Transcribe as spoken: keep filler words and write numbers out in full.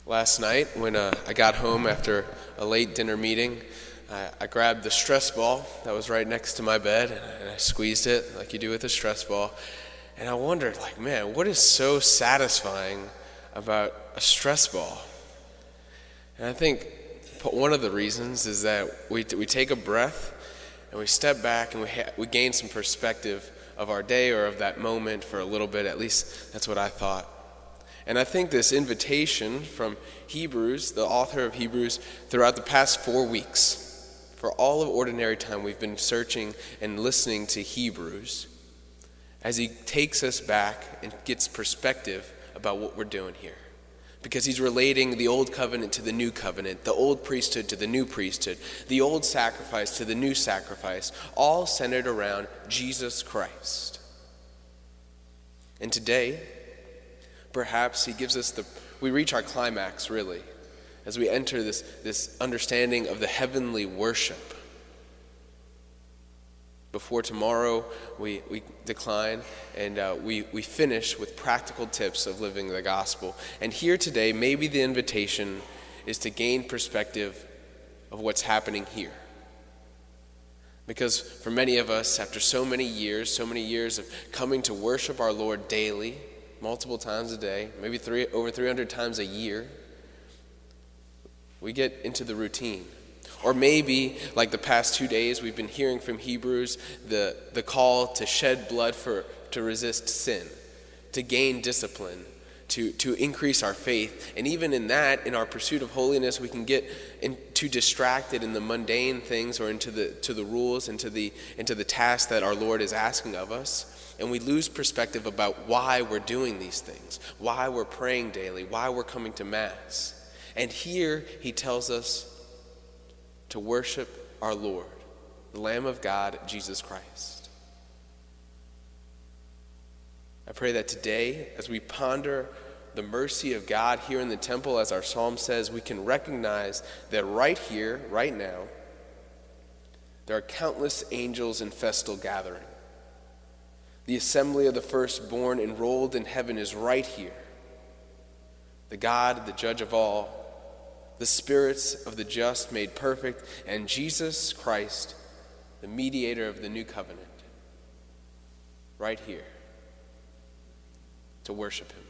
last night when uh, I got home after a late dinner meeting. I, I grabbed the stress ball that was right next to my bed, and I, and I squeezed it like you do with a stress ball. And I wondered, like, man, what is so satisfying about a stress ball? And I think one of the reasons is that we we take a breath and we step back and we ha- we gain some perspective of our day or of that moment for a little bit. At least that's what I thought. And I think this invitation from Hebrews, the author of Hebrews, throughout the past four weeks, for all of ordinary time, we've been searching and listening to Hebrews as he takes us back and gets perspective about what we're doing here. Because he's relating the old covenant to the new covenant, the old priesthood to the new priesthood, the old sacrifice to the new sacrifice, all centered around Jesus Christ. And today, perhaps he gives us the, we reach our climax really, as we enter this, this understanding of the heavenly worship. Before tomorrow we, we decline and uh, we, we finish with practical tips of living the gospel. And here today, maybe the invitation is to gain perspective of what's happening here. Because for many of us, after so many years, so many years of coming to worship our Lord daily, multiple times a day, maybe three over three hundred times a year, we get into the routine. Or maybe, like the past two days, we've been hearing from Hebrews the, the call to shed blood for to resist sin, to gain discipline, to, to increase our faith. And even in that, in our pursuit of holiness, we can get in, too distracted in the mundane things or into the to the rules, into the into the tasks that our Lord is asking of us. And we lose perspective about why we're doing these things, why we're praying daily, why we're coming to Mass. And here he tells us to worship our Lord, the Lamb of God, Jesus Christ. I pray that today, as we ponder the mercy of God here in the temple, as our psalm says, we can recognize that right here, right now, there are countless angels in festal gathering. The assembly of the firstborn enrolled in heaven is right here. The God, the judge of all, the spirits of the just made perfect, and Jesus Christ, the mediator of the new covenant, right here to worship him.